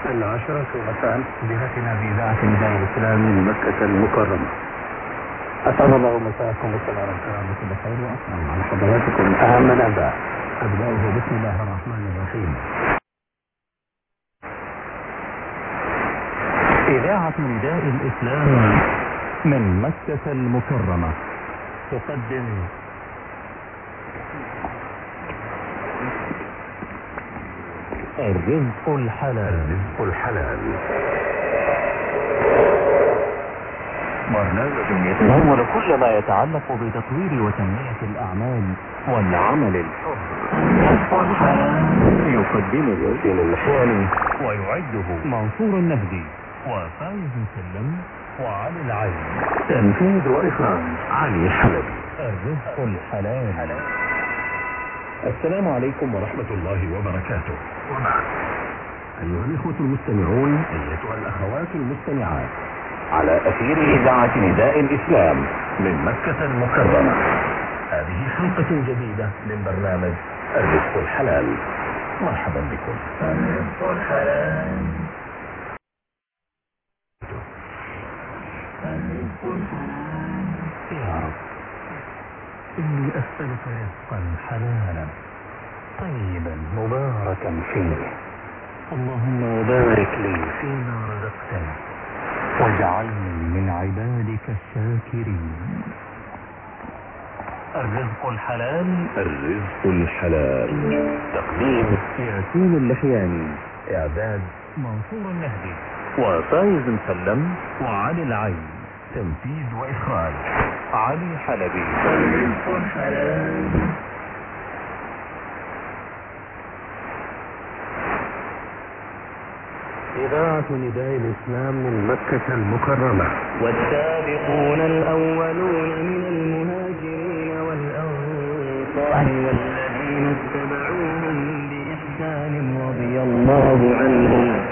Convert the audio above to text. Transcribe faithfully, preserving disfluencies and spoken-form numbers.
العاشرة مساء بهاتنا بإذاعة نداء الإسلام من مكة المكرمة. أسعد الله مساءكم والسلام الكرام بكل خير وأسلم على حضراتكم أهم الأداء أبدأه بسم الله الرحمن الرحيم. إذاعة نداء الإسلام من مكة المكرمة تقدم الرزق الحلال. الرزق الحلال برنامج يتناول كل ما يتعلق بتطوير وتنمية الأعمال والعمل الحر. الرزق الحلال يقدمه الدين الحياني ويعده منصور النهدي وفايز سلم وعلي العين. تنفيذ وإخراج علي حلبي. الرزق الحلال. السلام عليكم ورحمة الله وبركاته. وبعد، أيها الإخوة المستمعون، أيتها الأخوات المستمعات، على أثير إذاعة نداء الإسلام من مكة المكرمة، هذه حلقة جديدة من برنامج الرزق الحلال. مرحبا بكم. الرزق الحلال. الرزق الحلال. يا رب، إني أسألك رزقا حلالا طيبا مباركا فيه، اللهم وبارك لي فيما رزقتني واجعلني من عبادك الشاكرين. الرزق الحلال. الرزق الحلال. تقديم ياسين اللحياني، إعداد منصور النهدي وفايز مسلم وعلي العين. تنفيذ وإخراج علي حلبي. الرزق الحلال. إذاعة نداء الإسلام من مكة المكرمة. والسابقون الأولون من المهاجرين والأنصار والذين اتبعوهم بإحسان رضي الله عنهم